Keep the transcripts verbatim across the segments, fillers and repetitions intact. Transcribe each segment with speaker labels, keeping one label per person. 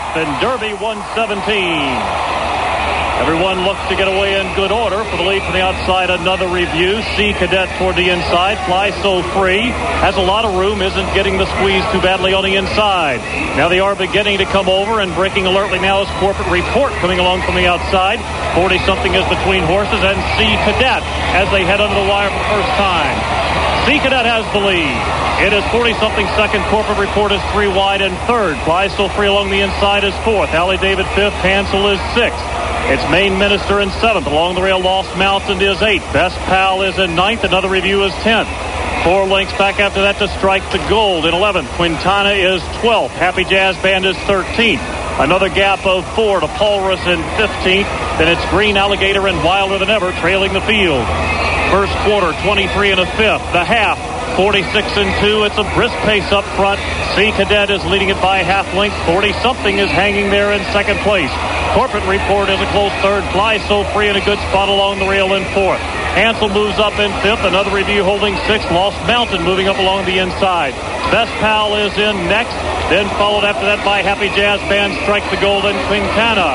Speaker 1: in Derby one seventeen. Everyone looks to get away in good order for the lead from the outside. Another review. C Cadet toward the inside. Fly so free. Has a lot of room. Isn't getting the squeeze too badly on the inside. Now they are beginning to come over, and breaking alertly now is Corporate Report coming along from the outside. forty-something is between horses, and C Cadet as they head under the wire for the first time. C Cadet has the lead. It is forty-something second. Corporate Report is three wide and third. Fly so free along the inside is fourth. Allie David fifth. Hansel is sixth. It's Main Minister in seventh. Along the rail, Lost Mountain is eighth. Best Pal is in ninth. Another review is tenth. Four lengths back after that to Strike the Gold in eleventh. Quintana is twelfth. Happy Jazz Band is thirteenth. Another gap of four to Pulrus in fifteenth. Then it's Green Alligator and Wilder Than Ever trailing the field. First quarter, twenty-three and a fifth. The half, forty-six and two. It's a brisk pace up front. C Cadet is leading it by half length. forty-something is hanging there in second place. Corporate Report is a close third. Fly so free in a good spot along the rail in fourth. Hansel moves up in fifth. Another review holding sixth. Lost Mountain moving up along the inside. Best Pal is in next. Then followed after that by Happy Jazz Band, Strike the Gold, and Quintana.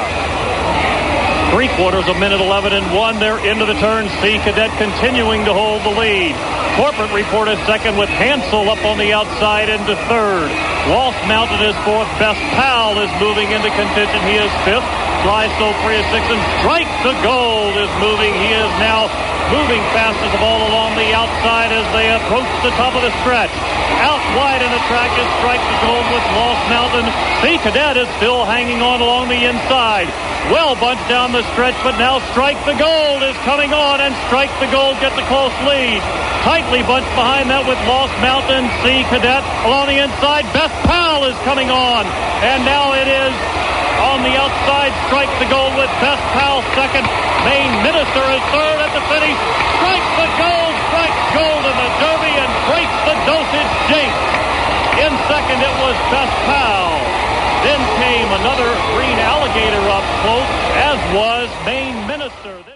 Speaker 1: Three quarters, a minute eleven and one. They're into the turn. C Cadet continuing to hold the lead. Corporate Report is second with Hansel up on the outside into third. Lost Mountain is fourth. Best Pal is moving into contention. He is fifth. Fly so free is sixth. And Strike the Gold is moving. He is now moving fastest of all along the outside as they approach the top of the stretch. Out wide in the track is Strike the Gold with Lost Mountain. C Cadet is still hanging on along the inside. Well bunched down the stretch, but now Strike the Gold is coming on, and Strike the Gold gets a close lead. Tightly bunched behind that with Lost Mountain. C Cadet along the inside. Best Pal is coming on, and now it is on the outside. Strike the Gold with Best Pal second. Main Minister is third at the finish. Strike the Gold, Strike Gold in the Derby and breaks the dosage jinx. In second it was Best Pal. Then came another Green Alligator up close, as was Main Minister.